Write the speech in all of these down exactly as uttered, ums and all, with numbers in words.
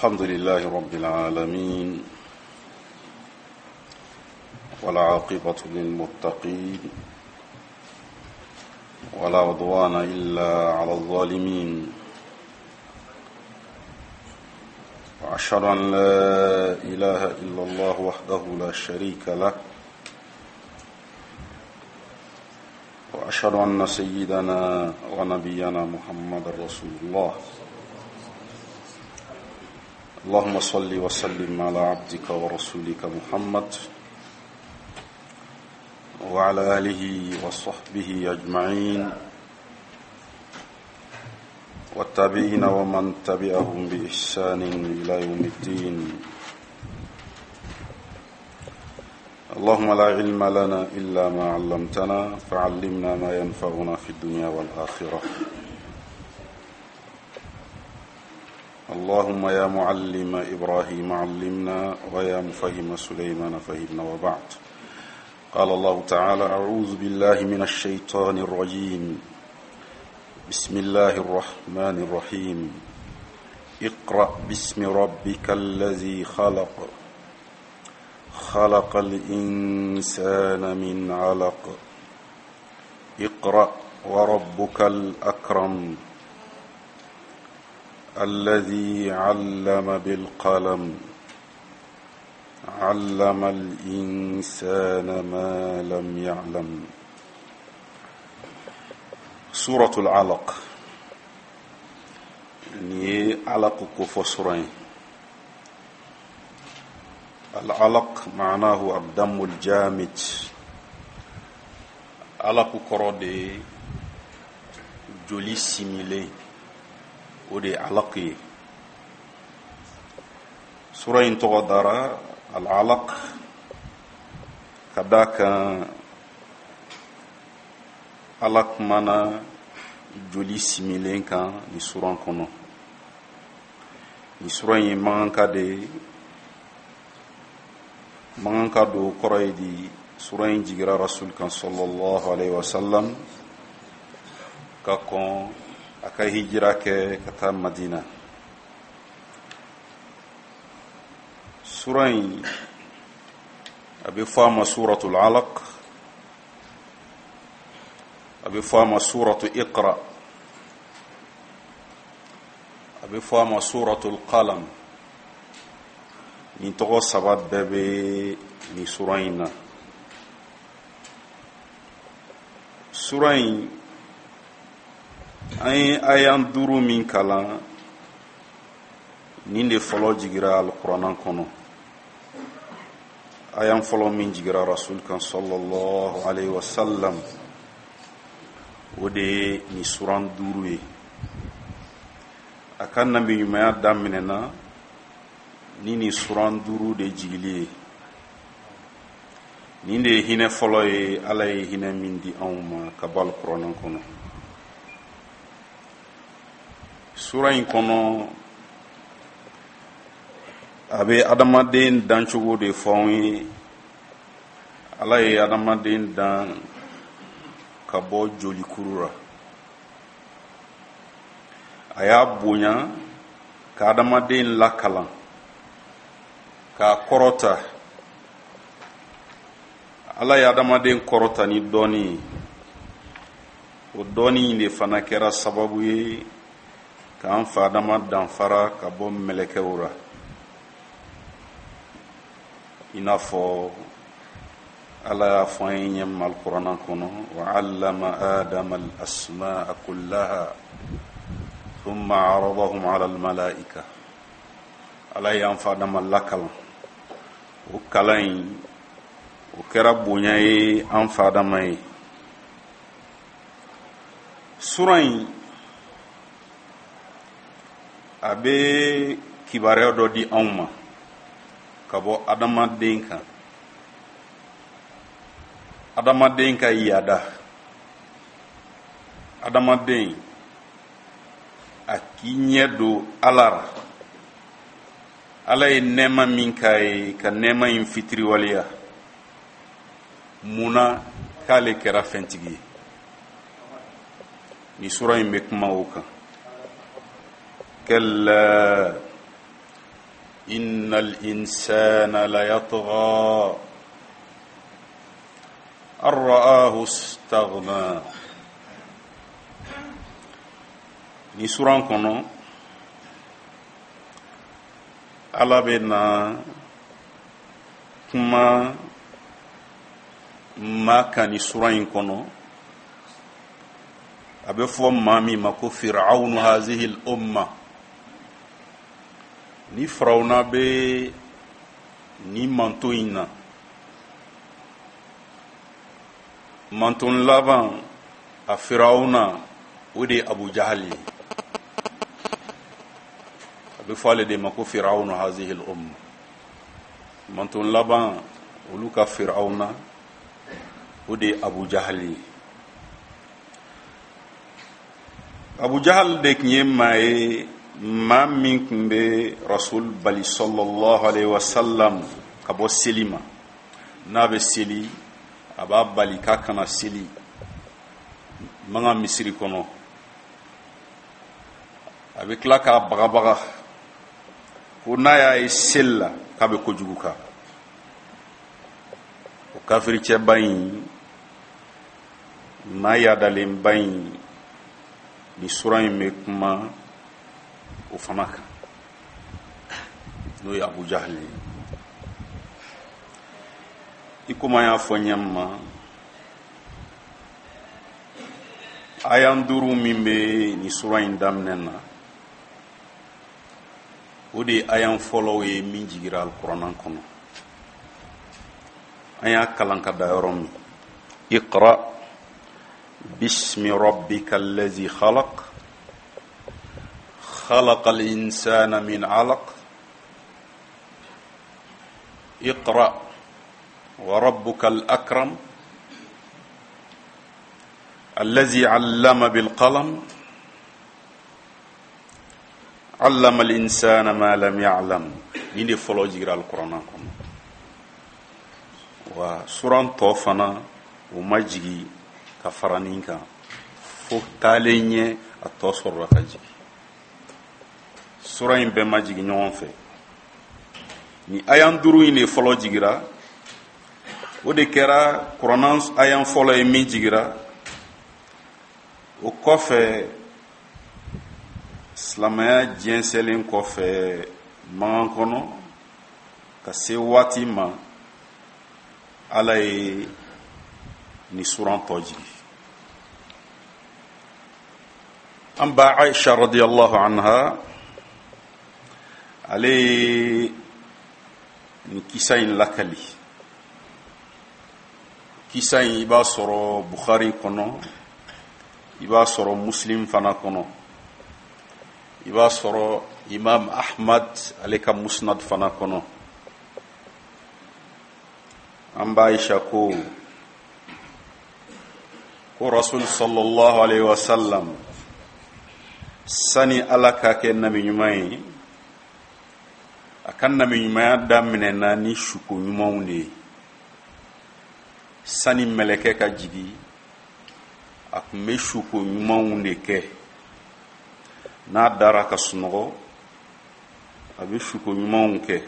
الحمد لله رب العالمين والعاقبة للمتقين ولا عدوان إلا على الظالمين وأشهد أن لا إله إلا الله وحده لا شريك له وأشهد أن سيدنا ونبينا محمد رسول الله اللهم صل وسلم على عبدك ورسولك محمد وعلى آله وصحبه أجمعين والتابعين ومن تبعهم بإحسان إلى يوم الدين. اللهم لا علم لنا إلا ما علمتنا فعلمنا ما ينفعنا في الدنيا والآخرة. اللهم يا معلم إبراهيم علمنا ويا مفهم سليمان فهمنا. وبعد، قال الله تعالى: أعوذ بالله من الشيطان الرجيم. بسم الله الرحمن الرحيم. اقرأ باسم ربك الذي خلق خلق الإنسان من علق اقرأ وربك الأكرم الذي علم بالقلم علم الإنسان ما لم يعلم. سورة العلق يعني علق كفصرين. العلق معناه الدم الجامد. علق كرودي جولي سيميلي ودي علقي. سورة تغدر العلق كذاك علق منا جولي سيميلين كان ni سورة كنو ni سورة يمان كده man ka do koroy di surayn jigira rasul kan sallallahu alaihi wasallam ka kon aka hijira ke kata Madina. Surayn abi fama suratul alaq, abi fama suratu iqra, abi fama suratul qalam. Ni togo sabat bebe ni surayn na. Surayn ay ayan duru min kala ni de folo jigira al-Qur'an kono. Ayan folo min jigira rasul kan sallallahu alaihi wasallam wode ni suran duru e. Akan nabi yuma daminena nini suran duru de jigili ninde hine folo e alay hine mindi awma kabal Qur'an kono. Sura in kono abe adamaden dan chogo de fonwi alay adamaden dan kabo joli kurura aya bonya ka adamaden lakalan ka korota ala ya adamaden korota ni doni o doni ne fana kera sababu ye ka an fa adama danfara ka bɔ melekɛwra inafɔ ala y'a fɔ an ye ɲɛma alqur'ana kɔnɔ wa allama adama al-asma'a kullaha thumma aradahum ala al-mala'ika. ala y'an fa adama lakalan o kalan o kɛra bonya ye an fa adama ye. Sura in abe kibareya dɔ di anw ma ka bɔ adamaden kan. Adamaden ka yada, adamaden a k'i ɲɛ don ala ra. ala ye nɛɛma min k'a ye ka nɛɛma in fitiriwaleya munna k'ale kɛra fɛntigi ye. ni sura in bɛ kuma o kan. كلا إن الإنسان ليطغى أن رآه استغنى. Ni suran kɔnɔ Ala bɛ na kuma maa kan ni suran in kɔnɔ. A bɛ fɔ maa min ma ko Firawunu hazihi al-umma. Ni Firawuna bɛ ni manto in na, manton laban a Firawuna o de Abu Jahal ye. A bɛ fɔ ale de ma ko Firawunu hazihi al-umma. Manton laban olu ka Firawuna o de Abu Jahal ye. Abu Jahal de tun ye maa ye maa min tun bɛ Rasul bali sallallahu alayhi wa sallam ka bɔ seli ma. N'a bɛ seli a b'a bali k'a kana seli manga Misiri kɔnɔ. A bɛ tila k'a bagabaga ko n'a y'a ye seli la k'a bɛ kojugu kan. O kafiricɛba in n'a yaadalenba in ni sura in bɛ kuma o fana kan, n'o ye Abu Jahal ye. I komi an y'a fɔ ɲɛma ma, ayan duuru min bɛ ni sura in daminɛ na o de ye ayan fɔlɔw ye min jigira alikuranɛ kɔnɔ. An y'a kalan ka da yɔrɔ min, Iqra bismi rabbika allazi khalaq khalaqal insana min alaq iqra wa rabbukal akram allazi allama bil qalam allama al insana ma lam ya'lam. Ni de fɔlɔ jigira alikuranɛ kɔnɔ. Wa suran tɔ fana o ma jigi ka fara nin kan fo taalen ɲɛ a tɔ sɔrɔla ka jigi. Sura in bɛɛ ma jigi ɲɔgɔn fɛ. Ni ayan duuru in de fɔlɔ jigira, o de kɛra kuranɛ ayan fɔlɔ ye min jigira. O kɔfɛ silamɛya jɛnsɛnlen kɔfɛ mankan kɔnɔ ka se waati ma, Ala ye ni suran tɔ jigi. An ba Aisha radiyallahu anha, ale ye ni kisa in lakali. Kisa in i b'a sɔrɔ Bukhari kɔnɔ, i b'a sɔrɔ Muslim fana kɔnɔ, i b'a sɔrɔ Imam Ahmad ale ka Musnad fana kɔnɔ. An ba Aisha ko ko Rasul sallallahu alayhi wa sallam sani Ala ka kɛ nabi ɲuman ye, a ka nabi ɲumanya daminɛna ni suko ɲumanw de ye. Sani mɛlɛkɛ ka jigi, a tun bɛ suko ɲumanw de kɛ. N'a dara ka sunɔgɔ, a bɛ suko ɲumanw kɛ.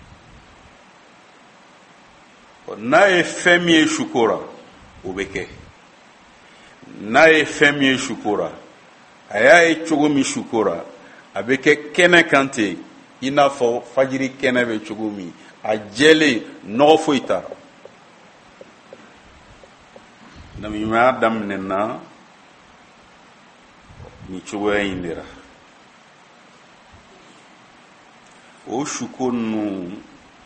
N'a ye fɛn min ye sukora, o bɛ kɛ. N'a ye fɛn min ye sukora, a y'a ye cogo min sukora, a bɛ kɛ kɛnɛ kan ten, i n'a fɔ fajiri kɛnɛ bɛ cogo min, a jɛlen, nɔgɔ foyi t'a la. Nabiɲumanya daminɛna ni cogoya in de la. O suko ninnu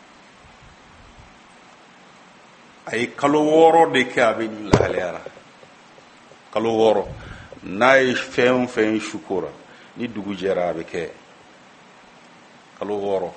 a ye kalo wɔɔrɔ de kɛ a bɛ nin lahalaya la. Kalo wɔɔrɔ, n'a ye fɛn o fɛn sukora, ni dugu jɛra a bɛ kɛ. Kalo wɔɔrɔ.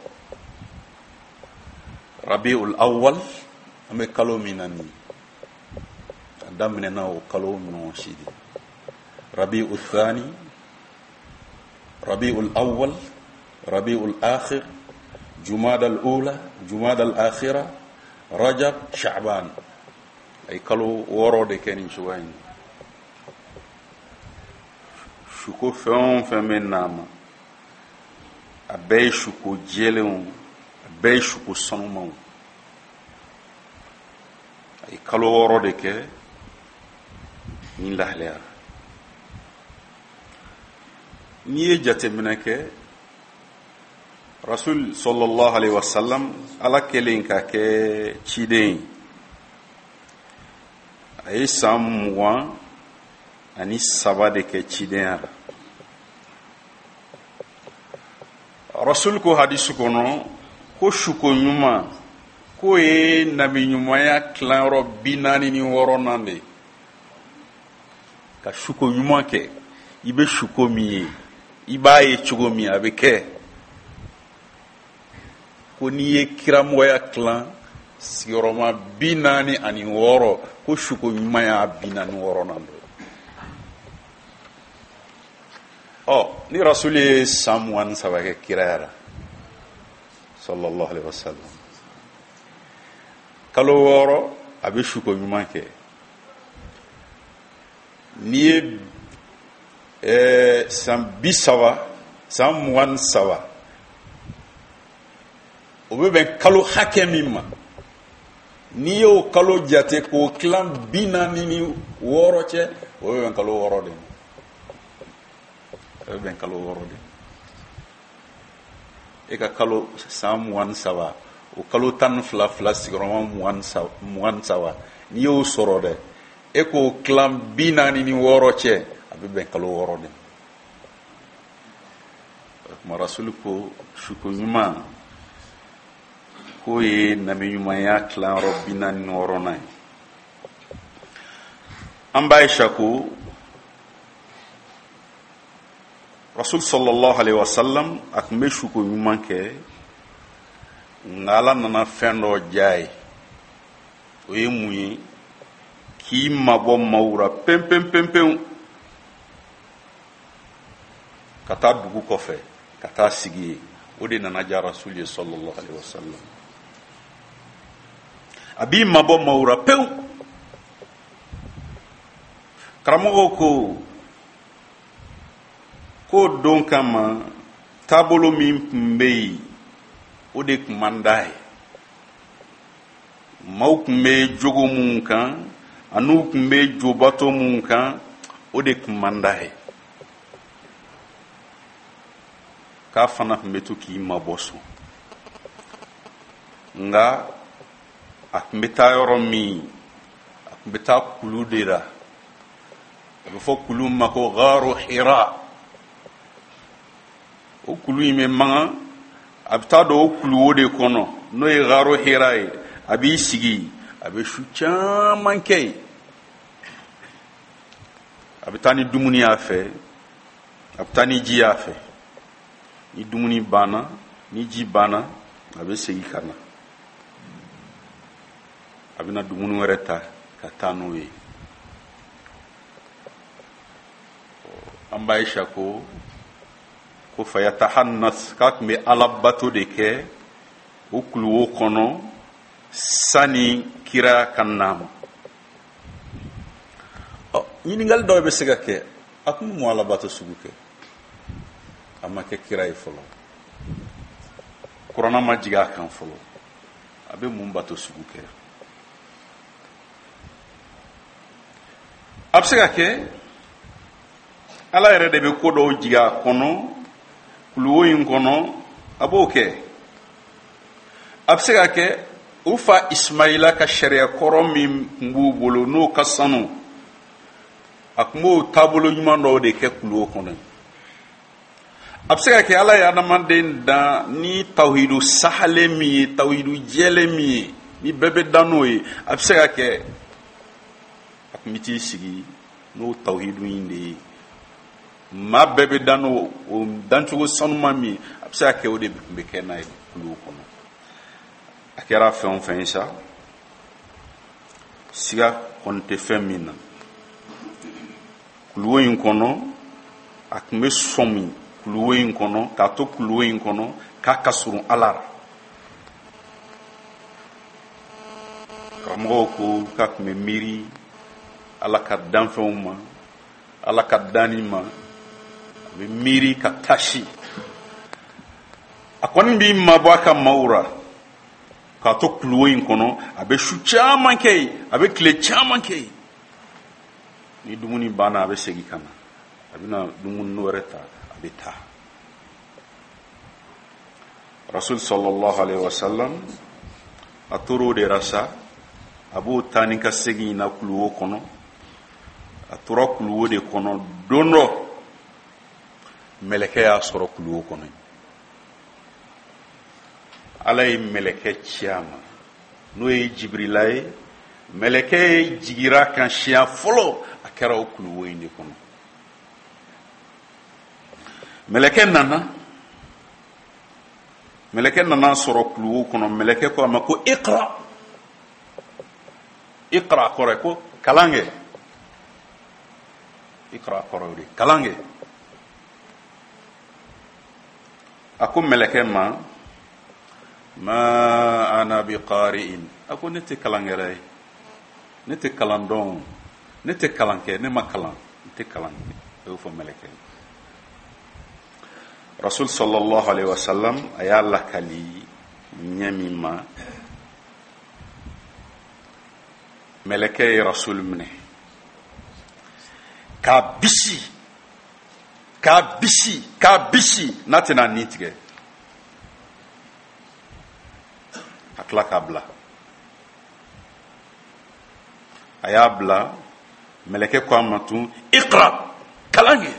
Rabiul awwal, an bɛ kalo min na nin, a daminɛna o kalo ninnu si de. Rabiul thani, Rabiul awwal, Rabiul akhir, Jumada al-ula, Jumada al-akhira, Rajab, Sha'ban. Ay kalo wɔɔrɔ de kɛ nin cogoya in. Suko fɛn o fɛn bɛ n'a ma, a bɛɛ ye suko jɛlenw bɛɛ ye suko sanumaw a ye kalo wɔɔrɔ de kɛ ni lahalaya n'i ye jateminɛ kɛ rasul sallallahu alaihi wasallam ala kɛlen ka kɛ ciden a ye san mugan ani saba de kɛ cidenya la rasul ko hadisu kɔnɔ ko suko ɲuman k'o ye nabi ɲumanya tilayɔrɔ bi naani ni wɔɔrɔnan de ka suko ɲuman kɛ i bɛ suko min ye i b'a ye cogo min a bɛ kɛ ko n'i ye kiramɔgɔya tilan sigiyɔrɔma bi naani ani wɔɔrɔ ko suko ɲuman y'a bi naani wɔɔrɔnan de ɔ ni rasul ye san mugan ni saba kɛ kiraya la sallallahu alaihi wasallam kalo wɔɔrɔ a bɛ suko ɲuman kɛ n'i ye ɛɛ san bi saba san mugan ni saba o bɛ bɛn kalo hakɛ min ma n'i y'o kalo jate k'o tilan bi naani ni wɔɔrɔ cɛ o bɛ bɛn kalo wɔɔrɔ de ma o bɛ bɛn kalo wɔɔrɔ de e ka kalo san mugan ni saba o kalo tan ni fila fila sigiyɔrɔma mugan ni saba n'i y'o sɔrɔ dɛ e k'o tilan bi naani ni wɔɔrɔ cɛ a bɛ bɛn kalo wɔɔrɔ de o tuma rasul ko suko ɲuman k'o ye nabi ɲumanya tilayɔrɔ bi naani ni wɔɔrɔnan ye an b'a Aisha ko rasul sallallahu alaihi wasallam a tun bɛ suko ɲuman kɛ nka ala nana fɛn dɔ diya ye o ye mun ye k'i mabɔ maaw la pewu-pewu-pewu ka taa dugu kɔfɛ ka taa sigi yen o de nana diya rasul ye sallallahu alaihi wasallam a b'i mabɔ maaw la pewu karamɔgɔw ko k'o don kama taabolo min tun bɛ yen o de tun man d'a ye maaw tun bɛ jogo mun kan an'u tun bɛ jobato mun kan o de tun man d'a ye k'a fana tun bɛ to k'i mabɔ so nka a tun bɛ taa yɔrɔ min a tun bɛ taa kulu de la a bɛ fɔ kulu ma ko gaaru hira o kulu in bɛ mankan a bɛ taa don o kulu o de kɔnɔ n'o ye gaaru hira ye a b'i sigi a bɛ su caman kɛ yen a bɛ taa ni dumuni y'a fɛ a bɛ taa ni ji y'a fɛ ni dumuni banna ni ji banna a bɛ segin ka na a bɛna dumuni wɛrɛ ta ka taa n'o ye an b'a Aisha ko ko fayatahannas k'a tun bɛ alabato de kɛ o kuluwo kɔnɔ sani kira ka na ma ɔ ɲininkali dɔw bɛ se ka kɛ a tun bɛ mun alabato sugu kɛ a ma kɛ kira ye fɔlɔ kuranɛ ma jigin a kan fɔlɔ a bɛ mun bato sugu kɛ a bɛ se ka kɛ ala yɛrɛ de bɛ ko dɔw jigin a kɔnɔ kuluwo in kɔnɔ a b'o kɛ a bɛ se ka kɛ u fa Ismaila ka sariya kɔrɔ min tun b'u bolo n'o ka sanu a tun b'o taabolo ɲuman dɔw de kɛ kuluwo kɔnɔ a bɛ se ka kɛ ala ye adamaden dan ni tawhidu sahalen min ye tawhidu jɛlen min ye ni bɛɛ bɛ dan n'o ye a bɛ se ka kɛ a tun bɛ t'i sigi n'o tawhidu in de ye maa bɛɛ bɛ dan n'o o dancogo sanuman min a bɛ se ka kɛ o de tun bɛ kɛ n'a ye kuluwo kɔnɔ a kɛra fɛn o fɛn ye sa siga kɔni tɛ fɛn min na kuluwo in kɔnɔ a tun bɛ sɔn min kuluwo in kɔnɔ k'a to kuluwo in kɔnɔ k'a ka surun ala la karamɔgɔw ko k'a tun bɛ miiri ala ka danfɛnw ma ala ka danni ma a bɛ miiri ka tasi a kɔni bi mabɔ a ka maaw ra k'a to kuluwo in kɔnɔ a bɛ su caman kɛ yen a bɛ tile caman kɛ yen ni dumuni banna a bɛ segin ka na a bɛna dumuni wɛrɛ ta a bɛ taa rasul sallallahu alaihi wasallam a tora o de la sa a b'o taa ni ka segin na kuluwo kɔnɔ a tora kuluwo de kɔnɔ don dɔ mɛlɛkɛ y'a sɔrɔ kuluwo kɔnɔ ala ye mɛlɛkɛ ci a ma n'o ye jibirila ye mɛlɛkɛ jigira kan siɲɛ fɔlɔ a kɛra o kuluwo in de kɔnɔ mɛlɛkɛ nana mɛlɛkɛ nana sɔrɔ kuluwo kɔnɔ mɛlɛkɛ ko a ma ko iqra iqra kɔrɔ ko kalan kɛ iqra kɔrɔ de kalan kɛ a ko mɛlɛkɛ ma ma ana bi qari'in a ko ne tɛ kalan kɛra ye ne tɛ kalan dɔn ne tɛ kalan kɛ ne ma kalan ne tɛ kalan kɛ a y'o fɔ mɛlɛkɛ rasul sallallahu alaihi wasallam a y'a lakali ɲɛ min ma mɛlɛkɛ ye rasul minɛ k'a bisi k'a bisi k'a bisi n'a tɛna nin tigɛ a tila k'a bila a y'a bila mɛlɛkɛ ko a ma tun iqra kalan kɛ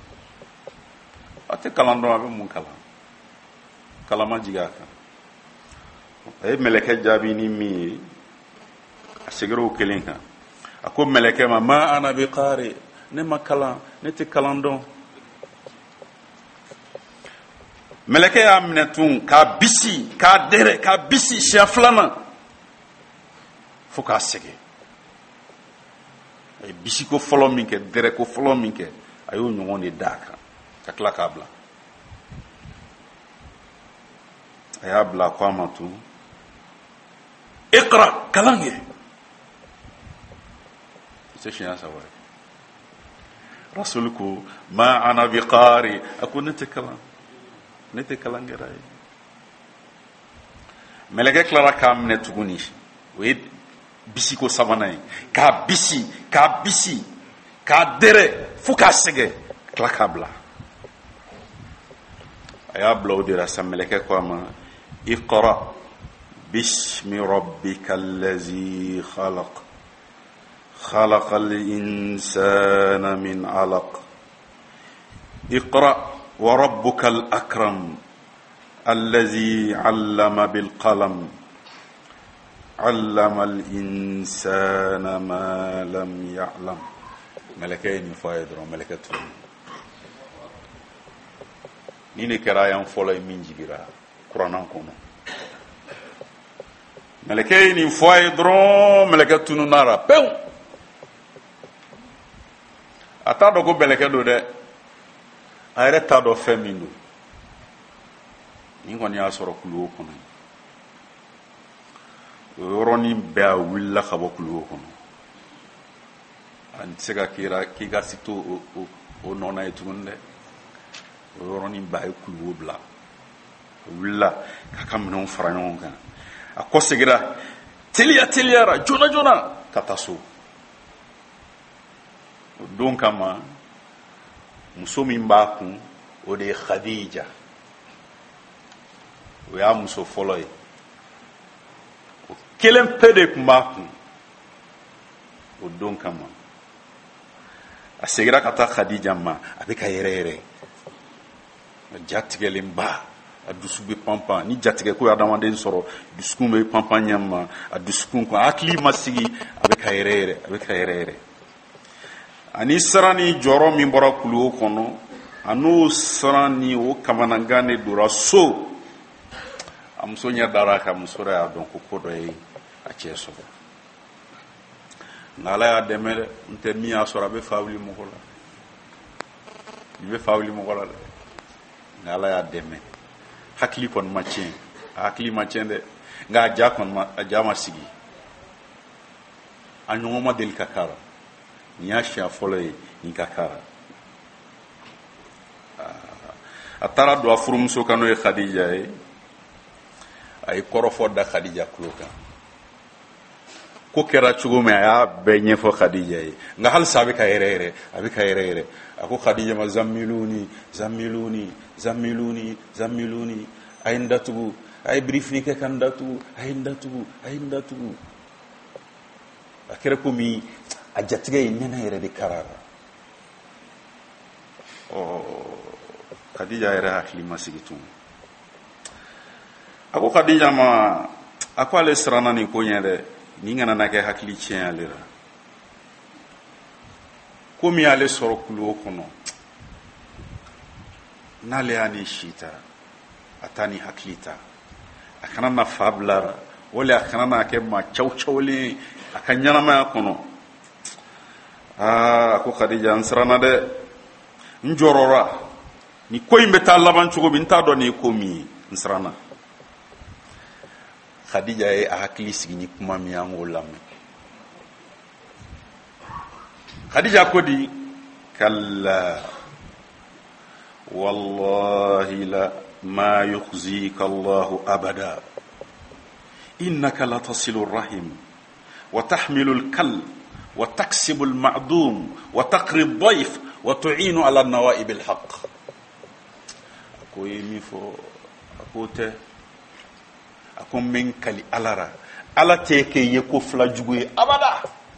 a tɛ kalan dɔn a bɛ mun kalan kalan ma jigin a kan a ye mɛlɛkɛ jaabi ni min ye a segira o kelen kan a ko mɛlɛkɛ ma ma ana bi qari ne ma kalan ne tɛ kalan dɔn mɛlɛkɛ y'a minɛ tun k'a bisi k'a dɛrɛ k'a bisi siɲɛ filanan fo k'a sɛgɛn a ye bisiko fɔlɔ min kɛ dɛrɛko fɔlɔ min kɛ a y'o ɲɔgɔn de d'a kan ka tila k'a bila a y'a bila ko a ma tun iqra kalan kɛ c'est siɲɛ saba ye rasul ko ma ana bi qari a ko ne tɛ kalan ne tɛ kalan kɛra ye mɛlɛkɛ tilara k'a minɛ tuguni o ye bisiko sabanan ye k'a bisi k'a bisi k'a dɛrɛ fo k'a sɛgɛn ka tila k'a bila a y'a bila o de la sa mɛlɛkɛ ko a ma iqra bismi rabbika allazi khalaq خلق الإنسان من علق اقرأ وربك الأكرم الذي علم بالقلم علم الإنسان ما لم يعلم ملكين فايدر ملكة نيني كرايان فولاي من جبرا قرآن كونو ملكين فايدر ملكة نارا بيو a t'a dɔn ko bɛlɛkɛ don dɛ a yɛrɛ t'a dɔn fɛn min don nin kɔni y'a sɔrɔ kuluwo kɔnɔ o yɔrɔnin bɛɛ a wulila ka bɔ kuluwo kɔnɔ a tɛ se ka k'i ka si to o nɔna ye tuguni dɛ o yɔrɔnin bɛɛ a ye kuluwo bila a wulila k'a ka minɛnw fara ɲɔgɔn kan a kɔ segira teliya teliyara joona joona ka taa so o don kama muso min b'a kun o de ye Khadija o y'a muso fɔlɔ ye o kelen pe de tun b'a kun o don kama a segira ka taa Khadija ma a bɛ ka yɛrɛ yɛrɛ a jatigɛlenba a dusu bɛ panpan ni jatigɛ ko ye adamaden sɔrɔ dusukun bɛ panpan ɲɛ ma a dusukun kan a hakili ma sigi a bɛ ka yɛrɛ yɛrɛ a bɛ ka yɛrɛ yɛrɛ ani siran ni jɔyɔrɔ min bɔra kuluwo kɔnɔ a n'o siran ni o kamanagan de dora so a muso ɲɛ dara a kan muso yɛrɛ y'a dɔn ko ko dɔ ye a cɛ sɔrɔ nka ala y'a dɛmɛ dɛ n tɛ min y'a sɔrɔ a bɛ fa wuli mɔgɔ la i bɛ fa wuli mɔgɔ la dɛ nka ala y'a dɛmɛ hakili kɔni ma tiɲɛ a hakili ma tiɲɛ dɛ nka a ja kɔni ma a ja ma sigi a ɲɔgɔn ma deli ka k'a la nin y'a siɲɛ fɔlɔ ye nin ka k'a la a taara don a furumuso kan n'o ye Khadija ye a ye kɔrɔfɔ da Khadija tulo kan ko kɛra cogo min a y'a bɛɛ ɲɛfɔ Khadija ye nka halisa a bɛ ka yɛrɛ yɛrɛ a bɛ ka yɛrɛ yɛrɛ a ko Khadija ma zammiluni zammiluni zammiluni zammiluni a ye n datugu a ye birifini kɛ ka n datugu a ye n datugu a ye n datugu a kɛra komi a jatigɛ ye nɛnɛ yɛrɛ de karara ɔ Khadija yɛrɛ hakili ma sigi tun a ko Khadija ma a ko ale siranna nin ko ɲɛ dɛ ni kana na kɛ hakili tiɲɛ ale la komi y'ale sɔrɔ kulo kɔnɔ n'ale y'a ni si ta a t'a ni hakili ta a kana na fa bilara wala a kana na kɛ maa caw cawlen a ka ɲɛnamaya kɔnɔ aa a ko Khadija n siranna dɛ n jɔrɔra ni ko in bɛ taa laban cogo min n t'a dɔn ni ko min ye n siranna Khadija ye a hakili sigi ni kuma min an k'o lamɛn Khadija ko di kalla wallahi la ma yukhzika Allahu abada innaka latasilu rahim wa tahmilu al-kal wa taksibu al-ma'dum wa taqri ad-dayf wa tu'inu ala an-nawa'ib al-haqq ko yemi fo akote ako men kali alara ala teke ye ko fla jugu ye abada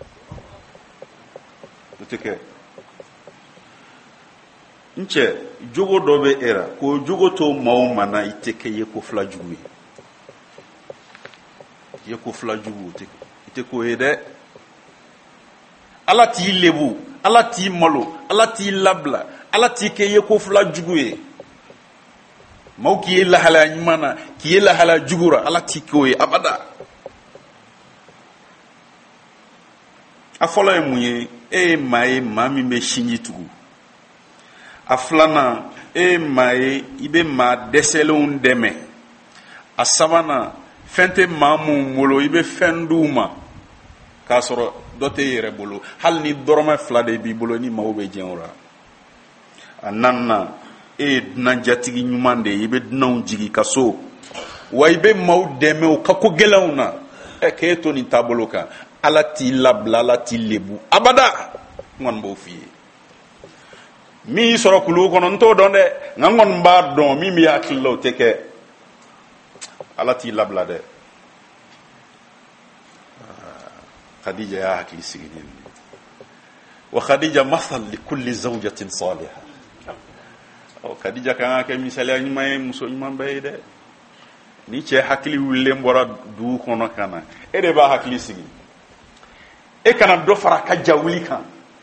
teke nche jogo dobe era ko jogo to maw mana iteke ye ko fla jugu ye ye ko fla jugu teke ite ko yede ala ti lebu ala ti malo ala ti labla ala ti ke ye ko fla jugu ye maw ki la hala nyumana ki la hala jugura ala ti ko ye abada afola emuye e mai mami me shinji tugu aflana e mai ibe ma deselon deme asabana fente mamu molo ibe fenduma kasoro dote yere bolo hal ni doroma flade bi bolo ni mawbe jenora ananna e dina jatigi ɲuman de i bɛ dunanw jigi ka so wa i bɛ maaw dɛmɛ o ka ko gɛlɛnw na ɛ k'e to nin taabolo kan ala t'i labila ala t'i lebu abada n kɔni b'o f'i ye min y'i sɔrɔ kulu kɔnɔ n t'o dɔn dɛ nka n kɔni b'a dɔn min b'i hakili la o tɛ kɛ ala t'i labila dɛ Khadija y'a hakili sigi ni wa Khadija mathal li kulli zawjatin salihah Khadija kan ka misaliya ɲuman ye muso ɲuman bɛɛ ye dɛ ni cɛ hakili wulilen bɔra dugu kɔnɔ ka na e de b'a hakili sigi e kana dɔ fara ka ja wuli kan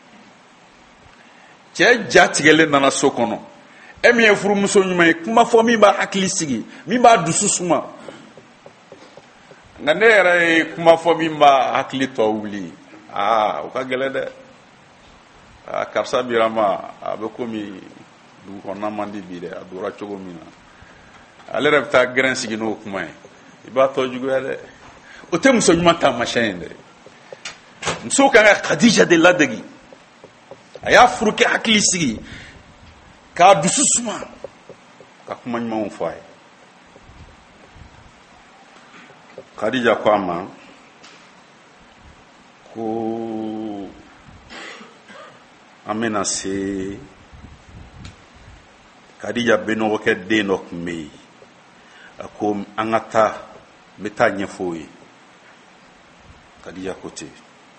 cɛ ja tigɛlen nana so kɔnɔ e min ye furumuso ɲuman ye kuma fɔ min b'a hakili sigi min b'a dusu suma nka ne yɛrɛ ye kuma fɔ min b'a hakili tɔ wuli aa o ka gɛlɛn dɛ aa karisa birama a bɛ komi dugu kɔnɔna man di bi dɛ a dora cogo min na ale yɛrɛ bɛ taa gɛrɛn sigi n'o kuma ye i b'a tɔ juguya dɛ o tɛ muso ɲuman taamasiyɛn ye dɛ muso kan ka Khadija de ladegi a y'a furu kɛ hakili sigi k'a dusu suma ka kuma ɲumanw fɔ a ye Khadija ko a ma ko an bɛna se Khadija benɔgɔkɛ den dɔ tun bɛ yen a ko an ka taa n bɛ taa ɲɛfɔ o ye Khadija ko ten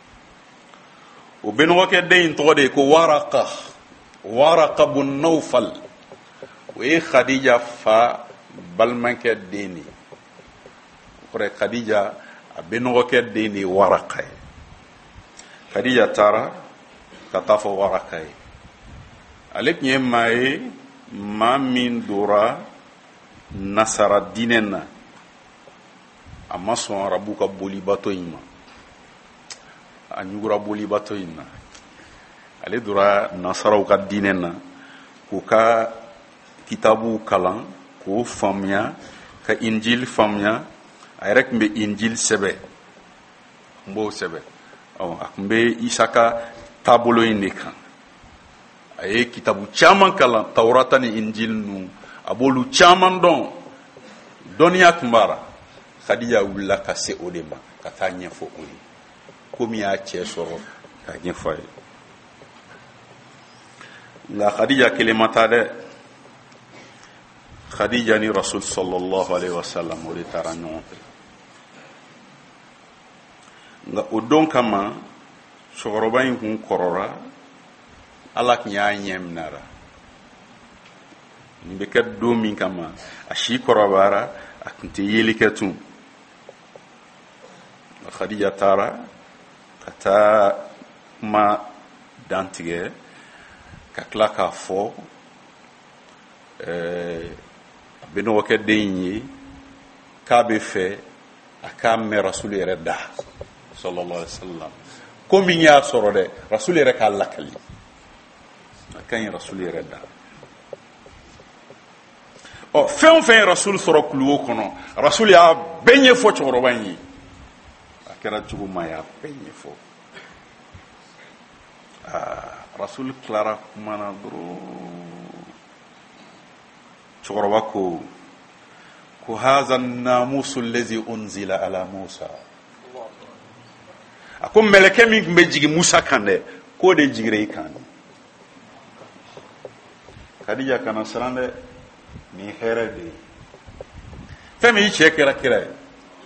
o benɔgɔkɛ den in tɔgɔ de ye ko Waraka Waraka bun Nawfal o ye Khadija fa balimakɛ den de ye o kɔrɔ Khadija a benɔgɔkɛ den de ye Waraka ye Khadija taara ka taa fɔ Waraka ye ale tun ye maa ye maa min dora nasara diinɛ na a ma sɔn arabu ka boli bato in ma a ɲugura boli bato in na ale dora nasaraw ka diinɛ na k'u ka kitabuw kalan k'o faamuya ka injil faamuya a yɛrɛ tun bɛ injil sɛbɛ n b'o sɛbɛ a tun bɛ Isa ka taabolo in de kan a ye kitabu caman kalan Taurata ni Injil nu abolu chaman don doniya kumbara khadija wulila ka se o de ma ka taa ɲɛfɔ o ye komi y'a cɛ sɔrɔ ka ɲɛfɔ a ye nka khadija kelen ma taa dɛ khadija ni rasul sallallahu alaihi wasallam o de taara ɲɔgɔn fɛ nka o don kama cɛkɔrɔba in kun kɔrɔra ala tun y'a ɲɛ minara nin bɛ kɛ don min kama a si kɔrɔbayara a tun tɛ yeli kɛ tun khadija taara ka taa kuma dantigɛ ka tila k'a fɔ a bɛnɔgɔ kɛ den ye k'a bɛ fɛ a k'a mɛn rasul yɛrɛ da sallallahu alaihi wasallam ko min y'a sɔrɔ dɛ rasul yɛrɛ k'a lakali a ka ɲi rasul yɛrɛ da ɔ fɛn o fɛn ye rasul sɔrɔ kuluwo kɔnɔ rasul y'a bɛɛ ɲɛfɔ cɛkɔrɔba in ye a kɛra cogo ma y'a bɛɛ ɲɛfɔ aa rasul tilara kuma na dɔrɔn cɛkɔrɔba ko ko haza namusu allazi unzila ala musa a ko mɛlɛkɛ min tun bɛ jigin musa kan dɛ k'o de jigira i kan khadija kana siran dɛ ni hɛrɛ de ye fɛn min i cɛ kɛra kira ye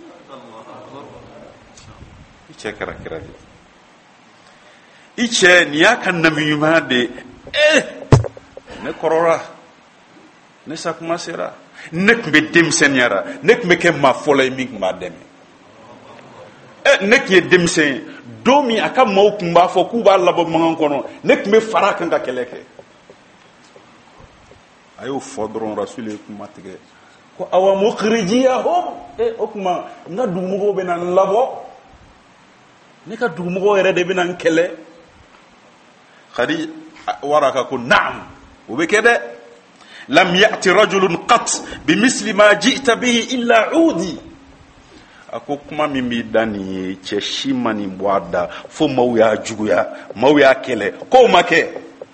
i cɛ kɛra kira de i cɛ nin y'a ka nabiɲuman de eh ne kɔrɔra ne sakuma sera ne tun bɛ denmisɛnniyara ne tun bɛ kɛ maa fɔlɔ ye min tun b'a dɛmɛ eh ne tun ye denmisɛn ye don min a ka maaw tun b'a fɔ k'u b'a labɔ mankan kɔnɔ ne tun bɛ fara a kan ka kɛlɛ kɛ a y'o fɔ dɔrɔn rasul ye kuma tigɛ ko awa mukhrijiyahum eh o kuma n ka dugumɔgɔw bɛ na n labɔ ne ka dugumɔgɔw yɛrɛ de bɛ na n kɛlɛ khadija waraka ko naam o bɛ kɛ dɛ lam ya'ti rajulun qat bimisli ma ji'ta bihi illa udi a ko kuma min b'i da nin ye cɛ si ma nin bɔ a da fo maaw y'a juguya maaw y'a kɛlɛ k'o ma kɛ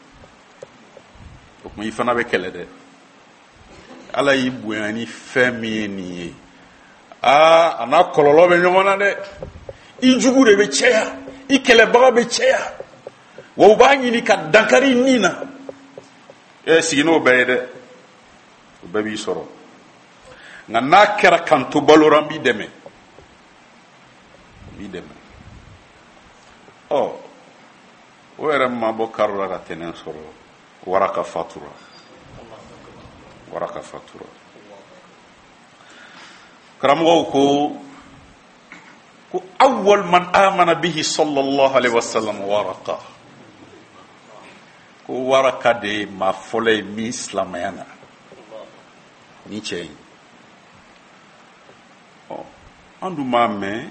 o kuma i fana bɛ kɛlɛ dɛ ala y'i bonya ni fɛn min ye nin ye aa a n'a kɔlɔlɔ bɛ ɲɔgɔn na dɛ i jugu de bɛ cɛya i kɛlɛbaga bɛ cɛya wa u b'a ɲini ka dankari nin na ɛ sigi n'o bɛɛ ye dɛ o bɛɛ b'i sɔrɔ nka n'a kɛra kan to balo n b'i dɛmɛ n b'i dɛmɛ ɔ o yɛrɛ ma bɔ karo la ka tɛnɛn sɔrɔ waraka fatura waraka fatura karamɔgɔw ko ko awwal man amana bihi sallallahu alaihi wasallam waraka ko waraka de ye maa fɔlɔ ye min silamɛya na ni cɛ in ɔ an dun b'a mɛn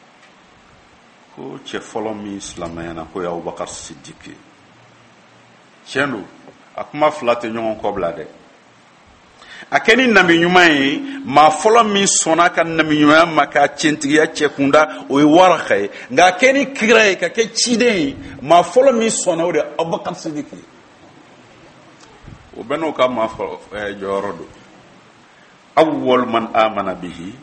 ko cɛ fɔlɔ min silamɛya na ko ye Abubakar Sidiki tiɲɛ don a kuma fila tɛ ɲɔgɔn kɔ bila dɛ a kɛ ni nabi ɲuman ye maa fɔlɔ min sɔnna ka nabi ɲumanya ma k'a cɛntigiya cɛkunda o ye waraka ye nka a kɛ ni kira ye ka kɛ ciden ye maa fɔlɔ min sɔnna o de ye Abubakar Sidiki o bɛɛ n'o ka maa fɔlɔ ɛɛ jɔyɔrɔ don awwal man amana bihi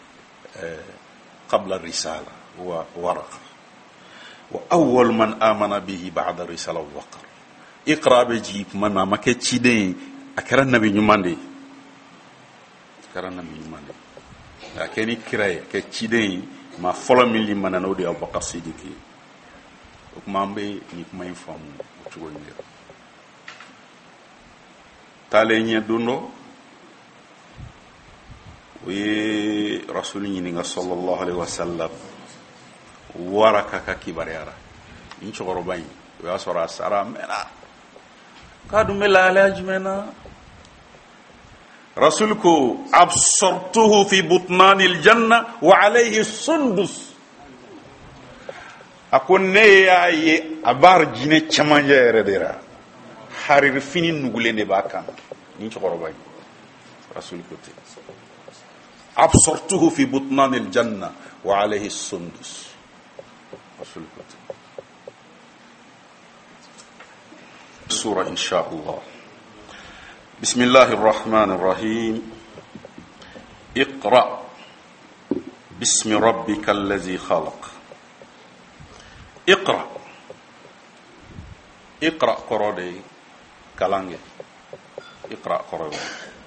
qabla risala wa waraka wa awwal man amana bihi ba'da risala Abubakar iqra bɛ jigin kuma min a ma kɛ ciden ye a kɛra nabi ɲuman de ye a kɛra nabi ɲuman de ye a kɛ ni kira ye a kɛ ciden ye maa fɔlɔ min limana n'o de ye Abubakar Sidiki ye o kuma an bɛ nin kuma in faamu o cogo in de la taalen ɲɛ don dɔ o ye rasul ɲininka sallallahu alaihi wasallam waraka ka kibaruyara nin cɛkɔrɔba in o y'a sɔrɔ a sara a mɛnna k'a dun bɛ lahalaya jumɛn na rasul ko absortuhu fi butnani aljanna wa alayhi sundus a ko ne y'a ye a b'a jinɛ cɛmancɛ yɛrɛ de la hariri fini nugulen de b'a kan nin cɛkɔrɔba in rasul ko ten absortuhu fi butnani aljanna wa alayhi sundus rasul ko ten sura insha Allah بسم الله الرحمن الرحيم اقرأ باسم ربك الذي خلق اقرأ اقرأ قرودي كلانجي اقرأ قرودي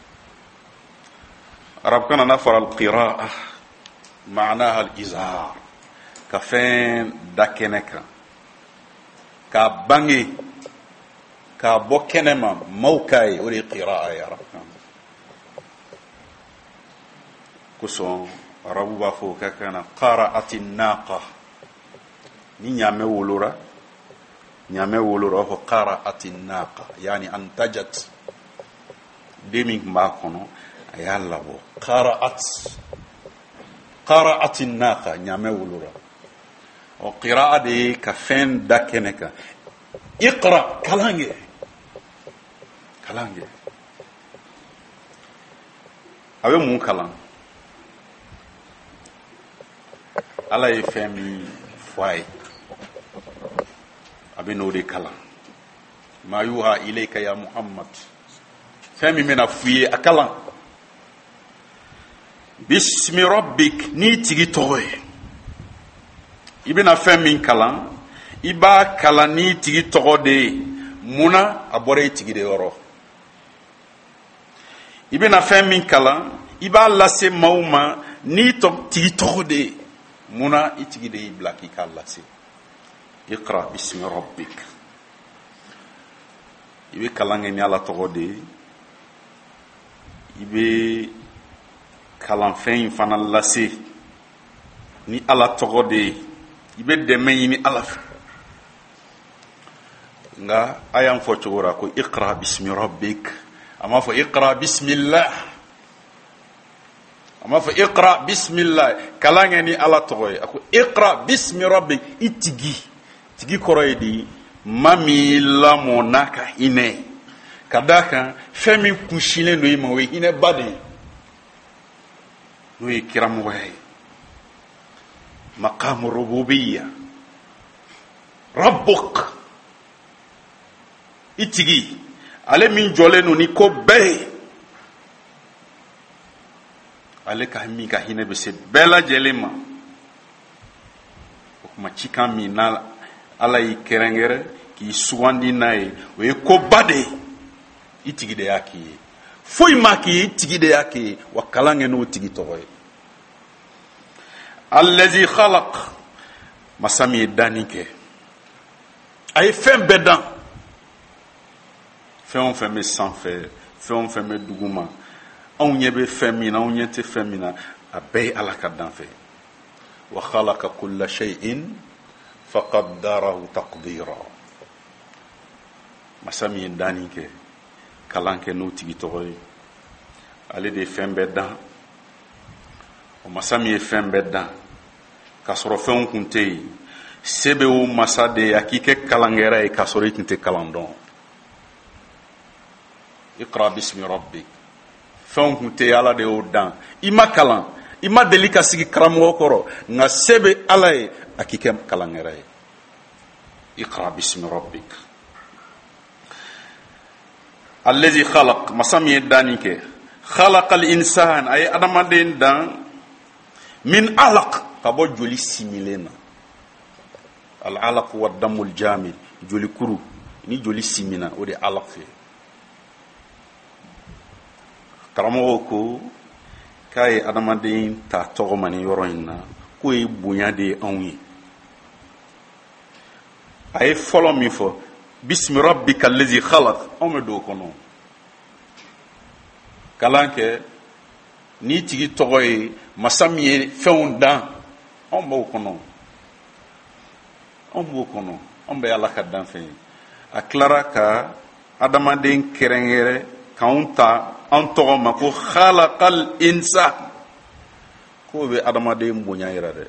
ربنا نفر القراءة معناها الإزهار كفين دكنك كبانجي كبوكنما موكاي ولي قراءة يا رب كسون ربوا فوق كان قرأت الناقة ni nyame wolora nyame wolora ho qaraat an-naqa yani antajat demi ma kono ayalla bo qaraat qaraat an-naqa nyame wolora o qira'a de ka fen dakeneka iqra kalange kalange awe mun kalan ala e femi fay abino de kala ma yuha ilayka ya muhammad fami mena fuye akala bismi rabbik ni tigi toy ibina fami kala iba kala ni tigi togode muna abore tigi de yoro ibina fami kala iba lase mauma ni to tigi togode muna itigi de blaki kala se اقرأ باسم ربك يبي كلام ني على تغودي يبي كلام فين فانا لاسي ني على تغودي يبي دمي ني على nga ayam fo chora ko iqra bismi rabbik ama fo iqra bismillah ama fo iqra bismillah kala ni ala togoy ko iqra bismi rabbik itigi tigi koroydi mami lamo naka hine kadaka femi kushine no yima we hine bade no yikiram way maqam rububiyya rabbuk itigi ale min jole no ni ko be ale ka mi ka hine be se bela jelema ko ma chikam mi na ala yi kerengere ki suwandi nae we ko bade itigi de yaki foi maki itigi de yaki wa kalange no tigi toy allazi khalaq masami danike ay fem bedan fem fem sans faire fem fem duguma on yebe femina on yete femina abay ala kadan fe wa khalaqa kull shay'in فقدره تقديرا مسامي دانيكي كلانكي نوتي توي علي دي فين بدان ومسامي فين بدان كاسرو فين كنتي سيبو مسادي اكيكي كلانغيرا كاسوري كنتي كالاندون اقرا باسم ربك فين كنتي على دي ودان اما كلان ima delika sigi karamo koro nga sebe alay akikem kalangere iqra bismi rabbik allazi khalaq masami danike khalaqa al insan ay adama den dan min alaq kabo joli similena al alaq wa damul jamil joli kuru ni joli simina o de alaq fe karamo ko kay adamaden ta togo mani yoro inna ko e bunya de anwi ay follow mi fo bismi rabbikal ladzi khalaq omedo kono kalanke ni tigi togo e masamiye feunda on bo kono on bo kono on be ala kaddan fe aklara ka adamaden kerengere kaunta anto ma ko khalaqal insan ko be adamade mbunya irade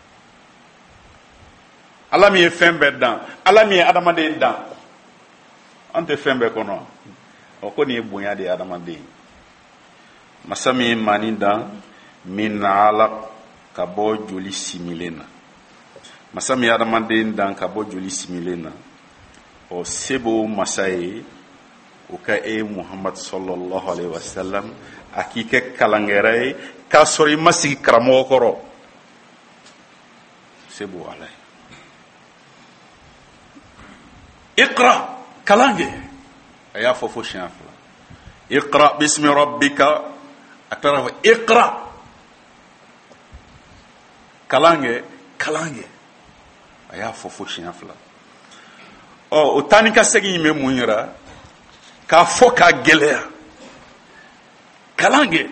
alami fembe dan alami adamade dan ante fembe kono o ko ni mbunya de adamade masami mani dan min alaq kabo joli similena masami adamade dan kabo joli similena o sebo masai o ka e Muhammad sallallahu alaihi wasallam akike kalangere ka sori masigi karamo koro sebu alai iqra kalange aya fofo shanfla iqra bismi rabbika atara iqra kalange kalange aya fofo shanfla o tani ka segi me munyira ka foka gelea kalange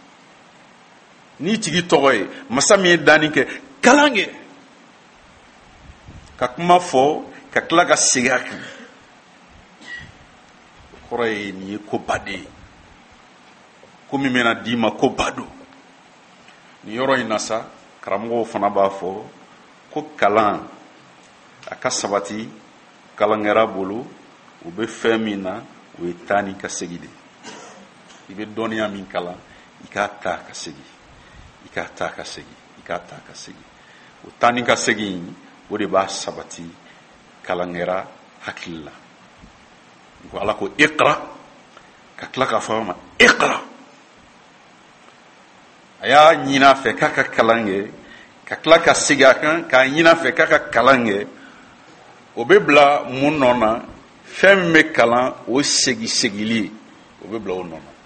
ni tigi togoy masami dani ke kalange ka kuma fo ka kila ka segi a kan kɔrɔ ye nin ye ko baden ko min bɛna d'i ma ko ba don nin yɔrɔ in na sa karamɔgɔw fana b'a fɔ ko kalan a ka sabati kalankɛla bolo u bɛ fɛn min na o ye taa ni ka segi de i bɛ dɔnniya min kalan i k'a ta ka segi i k'a ta ka segi i k'a ta ka segi o taa ni ka segi in o de b'a sabati kalankɛla hakili la ko ala ko iqra ka tila k'a fɔ ma iqra a y'a ɲini a fɛ k'a ka kalan kɛ ka tila ka segi a kan k'a ɲini a fɛ k'a ka kalan kɛ o bɛ bila mun nɔ na fɛn min bɛ kalan o segi segili o bɛ bila o nɔ na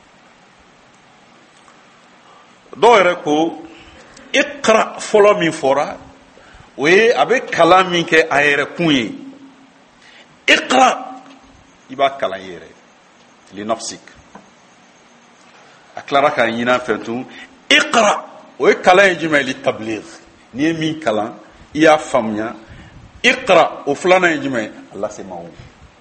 dɔw yɛrɛ ko iqra fɔlɔ min fɔra o ye a bɛ kalan min kɛ a yɛrɛ kun ye iqra i b'a kalan i yɛrɛ li nafsik a tilara k'a ɲini a fɛ tun iqra o ye kalan ye jumɛn li tabligh n'i ye min kalan i y'a faamuya iqra o filanan ye jumɛn a lase ma o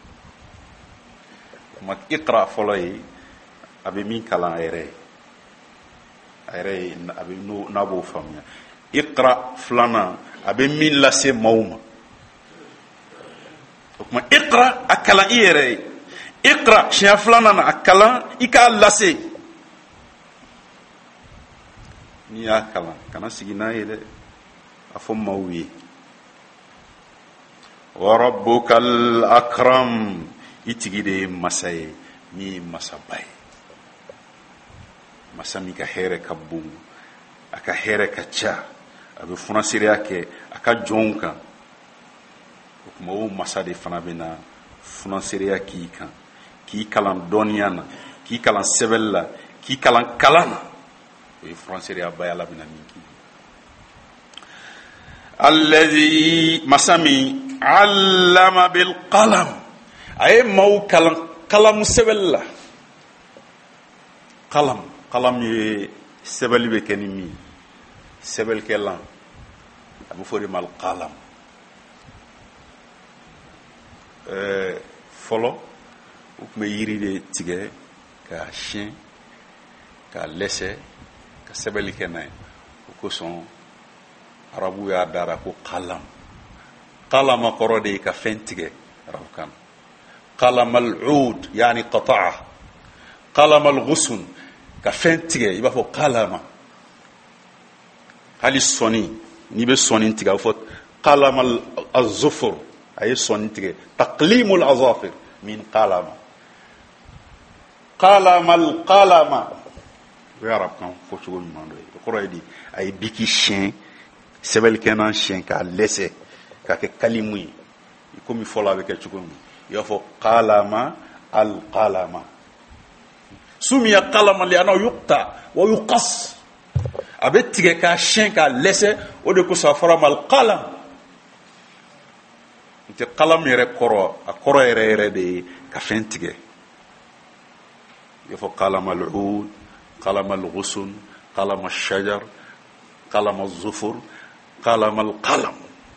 ma iqra fɔlɔ ye a bɛ min kalan a yɛrɛ ye a yɛrɛ ye a bɛ n'a b'o faamuya iqra filanan a bɛ min lase maaw ma o kuma iqra a kalan i yɛrɛ ye iqra siɲɛ filanan na a kalan i k'a lase n'i y'a kalan kana sigi n'a ye dɛ a fɔ maaw ye wa rabbukal akram i tigi de ye masa ye min ye masaba ye masa min ka hɛrɛ ka bon a ka hɛrɛ ka ca a bɛ funasereya kɛ a ka jɔnw kan o kuma o masa de fana bɛ na funasereya k'i kan k'i kalan dɔnniya na k'i kalan sɛbɛnni la k'i kalan kalan na o ye funasereya ba ye Ala bɛna min k'i alladhi masa min allama bil qalam a ye maaw kalan kalamu sɛbɛnni la kalam kalam ye sɛbɛnni bɛ kɛ ni min sɛbɛnnikɛlan a bɛ fɔ de ma kalam ɛɛ fɔlɔ u tun bɛ yiri de tigɛ k'a siyɛn k'a lɛsɛ ka sɛbɛnni kɛ n'a ye o kosɔn arabu y'a dara ko kalam kalama kɔrɔ de ye ka fɛn tigɛ arabukan kalam al-ud yani qata'a kalam al-ghusn ka fɛn tigɛ i b'a fɔ kalama hali sɔni n'i bɛ sɔni tigɛ a bɛ fɔ kalam al-zufur a ye sɔni tigɛ taqlimul azafir min kalama kalama al-kalama o ye arabukan fɔcogo ɲuman dɔ ye o kɔrɔ ye di a ye biki siyɛn sɛbɛnnikɛlan siyɛn k'a lɛsɛ k'a kɛ kalimu ye komi fɔlɔ a bɛ kɛ cogo min i b'a fɔ kalama al-kalama sumiya kalama li ana yuqta wa yuqas a bɛ tigɛ k'a siyɛn k'a lɛsɛ o de kosɔn a fɔra ma al-kalam n tɛ kalam yɛrɛ kɔrɔ a kɔrɔ yɛrɛ yɛrɛ de ye ka fɛn tigɛ i b'a fɔ kalam al-ud kalam al-ghusn kalam al-shajar kalam al-zufur kalam al-kalam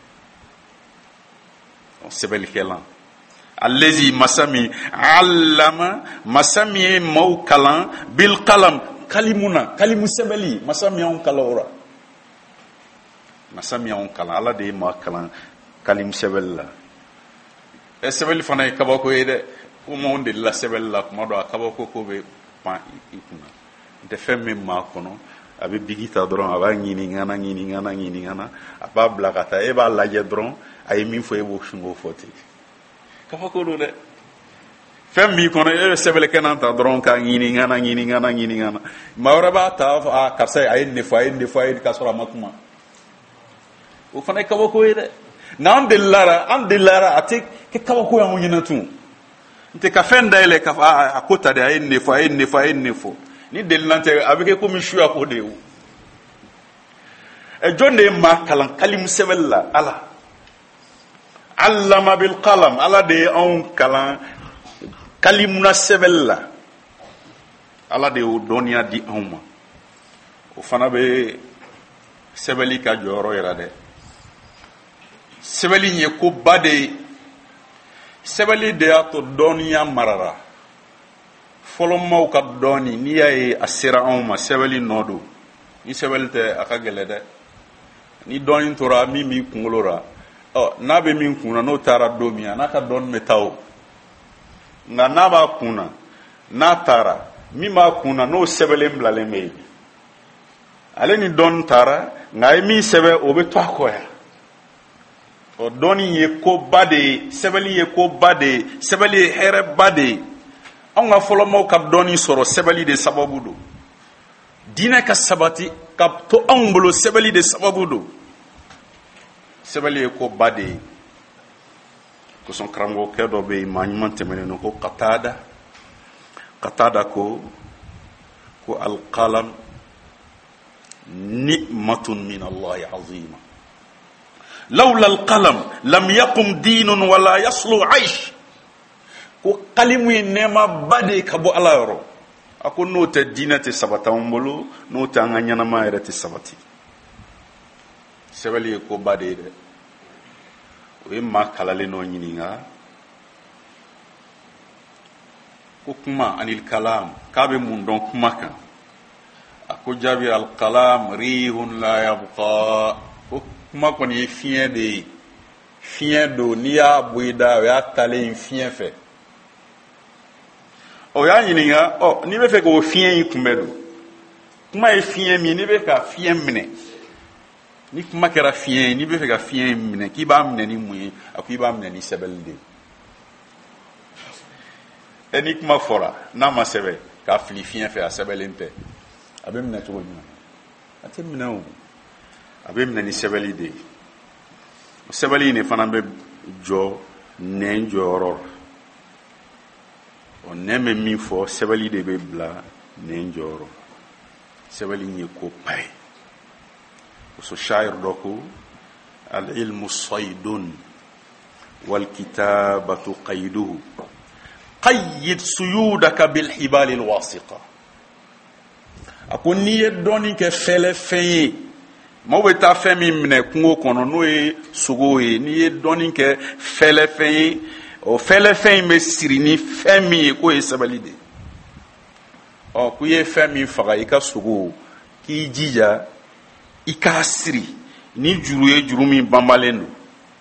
sɛbɛnnikɛlan allazi masa min allama masa min ye maaw kalan bil kalam kalimu na kalimu sɛbɛnni masa min y'anw kalan o la masa min y'anw kalan ala de ye maa kalan kalimu sɛbɛnni la ɛ sɛbɛnni fana ye kabako ye dɛ ko maaw delila sɛbɛnni la kuma dɔ a kabako ko bɛ pan i kunna n tɛ fɛn min maa kɔnɔ a bɛ bigi ta dɔrɔn a b'a ɲini ŋana ɲini ŋana ɲini ŋana a b'a bila ka taa e b'a lajɛ dɔrɔn a ye min fɔ e b'o sun k'o fɔ ten kafa ko don dɛ fɛn b'i kɔnɔ e bɛ sɛbɛnnikɛlan ta dɔrɔn ka ɲini ŋana ɲini ŋana ɲini ŋana maa wɛrɛ b'a ta a karisa a ye nin de fɔ a ye nin de fɔ a ye k'a sɔrɔ a ma kuma o fana ye kabako ye dɛ nka an delilara an delilara a tɛ kɛ kabako y'anw ɲɛna tun n tɛ ka fɛn dayɛlɛ k'a fɔ a ko ta de a ye nin de fɔ a ye nin de fɔ a ye nin de fɔ ni delilan tɛ a bɛ kɛ komi suya ko de ye o jɔn de ye maa kalan kalimu sɛbɛnni la ala allama bil qalam ala de ye anw kalan kalimuna sɛbɛnni la ala de y'o dɔnniya di anw ma o fana bɛ sɛbɛnni ka jɔyɔrɔ yɛrɛ dɛ sɛbɛnni ye koba de ye sɛbɛnni de y'a to dɔnniya marara fɔlɔ maaw ka dɔnni n'i y'a ye a sera anw ma sɛbɛnni nɔ don ni sɛbɛnni tɛ a ka gɛlɛ dɛ ni dɔnni tora min b'i kunkolo la ɔ n'a bɛ min kun na n'o taara don min a n'a ka dɔnni bɛ taa o nka n'a b'a kun na n'a taara min b'a kun na n'o sɛbɛnlen bilalen bɛ yen ale ni dɔnni taara nka a ye min sɛbɛn o bɛ to a kɔ yan ɔ dɔnni ye koba de ye sɛbɛnni ye koba de ye sɛbɛnni ye hɛrɛba de ye anw ka fɔlɔmaaw ka dɔnni sɔrɔ sɛbɛnni de sababu don diinɛ ka sabati ka to anw bolo sɛbɛnni de sababu don sɛbɛnni ye koba de ye kosɔn karamɔgɔkɛ dɔ bɛ yen maa ɲuman tɛmɛnen don ko katada katada ko ko alqalam ni'matun min allahi azima lawla alqalam lam yaqum dinun wala yaslu aish ko kalimu ye nɛɛma ba de ye ka bɔ ala yɔrɔ a ko n'o tɛ diinɛ tɛ sabati anw bolo n'o tɛ an ka ɲɛnama yɛrɛ tɛ sabati sɛbɛnni ye koba de ye dɛ o ye maa kalalen dɔ ɲininka ko kuma anil kalam k'a bɛ mun dɔn kuma kan a ko jaabi alkalam rihun la yabqa ko kuma kɔni ye fiɲɛ de ye fiɲɛ don n'i y'a bɔ i da o y'a talen fiɲɛ fɛ o y'a ɲininka ɔ n'i bɛ fɛ k'o fiɲɛ in kunbɛn don kuma ye fiɲɛ min n'i bɛ ka fiɲɛ minɛ ni kuma kɛra fiɲɛ ye n'i bɛ fɛ ka fiɲɛ in minɛ k'i b'a minɛ ni mun ye a ko i b'a minɛ ni sɛbɛnni de ye ɛ ni kuma fɔra n'a ma sɛbɛn k'a fili fiɲɛ fɛ a sɛbɛnlen tɛ a bɛ minɛ cogo jumɛn a tɛ minɛ o a bɛ minɛ ni sɛbɛnni de ye sɛbɛnni de fana bɛ jɔ nɛn jɔyɔrɔ la ɔ nɛn bɛ min fɔ sɛbɛnni de bɛ bila nɛn jɔyɔrɔ sɛbɛnni ye ko ba ye so shair dɔ ko al-ilmu saydun wal kitabatu qayduhu qayyid suyudaka bil hibal al wasiqa a ko n'i ye dɔnni kɛ fɛlɛ fɛn ye maaw bɛ taa fɛn min minɛ kungo kɔnɔ n'o ye sogo ye n'i ye dɔnni kɛ fɛlɛ fɛn ye o fɛlɛ fɛn in bɛ siri ni fɛn min ye k'o ye sɛbɛnni de ɔ k'u ye fɛn min faga i ka sogo k'i jija i k'a siri ni juru ye juru min banbalen don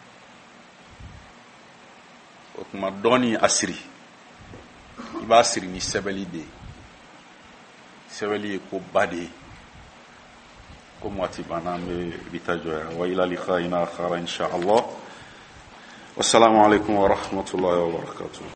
o tuma dɔnni a siri i b'a siri ni sɛbɛnni de ye sɛbɛnni ye ko ba de ye ko waati banna an bɛ bi ta jɔya wa ila liqa'ina akhara insha Allah wassalamu alaikum wa rahmatullahi wa barakatuh